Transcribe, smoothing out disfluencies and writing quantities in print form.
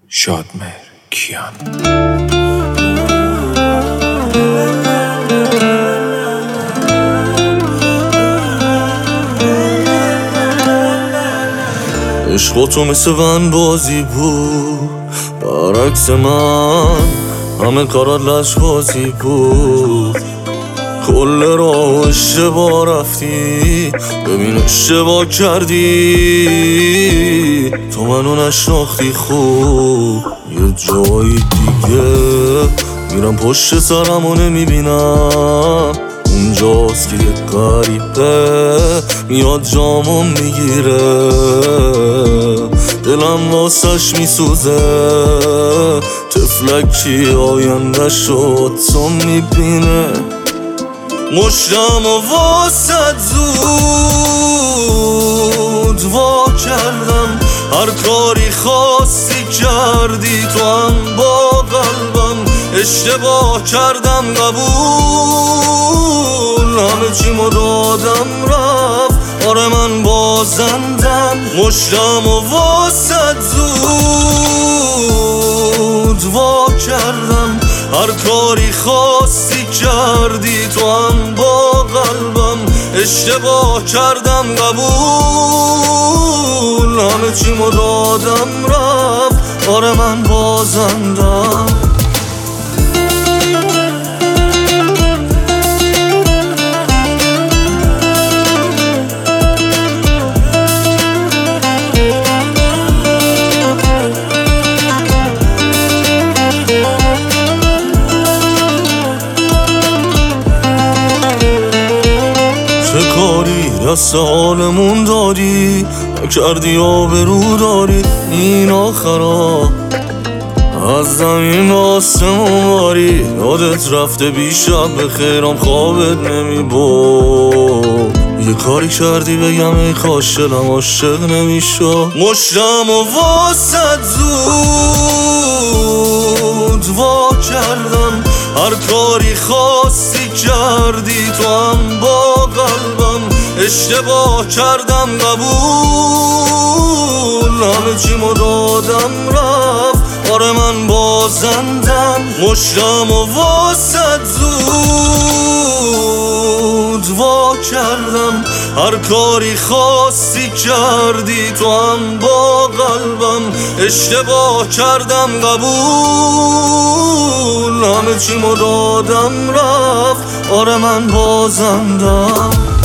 شادمهر کیان. عشق تو مثل ون بازی بود، برعکس من همه کارات لجبازی بود. کل راه اشتباه رفتی، ببین اشتباه کردی. تو منو نشناختی خوب، یه جایی دیگه میرم پشت سرم و نمیبینم. اونجاست که یه غریبه میاد جامو میگیره، دلم واسش میسوزه. تفلکی آینده شد تو میبینه، مشتم و واسد زود وا کردم. هر کاری خواستی کردی، تو هم با قلبم اشتباه کردم. قبول همه چیمو دادم رفت، آره من بازندم. مشتم و واسد زود وا کردم. هر کاری خواستی کردی، تو هم با قلبم اشتباه کردم. قبول همه چیمو دادم رفت، آره من بازندم. چه کاری دست حالمون داری، نکردی آبرو داری. این آخرا از زمین به آسمون باری، یادت رفته بیشب به خیرم خوابت نمیبرد. یه کاری کردی بگم ای کاش دلم عاشق نمیشد. مشتم و واسد زود وا کردم. هر کاری خواستی کردی، تو هم با قلبم اشتباه کردم. قبول همه چیمو دادم رفت، آره من بازندم. مشتم و واسد زود وا کردم. هر کاری خواستی کردی، تو هم با قلبم اشتباه کردم. قبول همه چیمو دادم رفت، آره من بازندم.